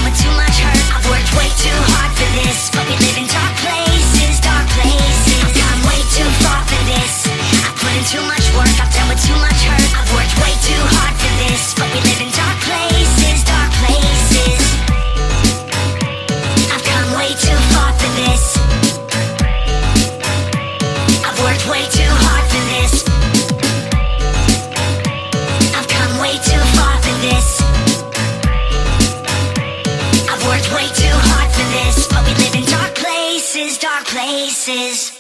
with too much hurt. I've worked way too hard for this, but we live in dark places, dark places. I've gone way too far for this. I've put in too much work, I've done with too much hurt. I've worked way too hard for this, but we live in dark places, dark places. I've come way too far for this. I've worked way too hard for this. I've come way too far for this. I've worked way too hard for this, but we live in dark places, dark places.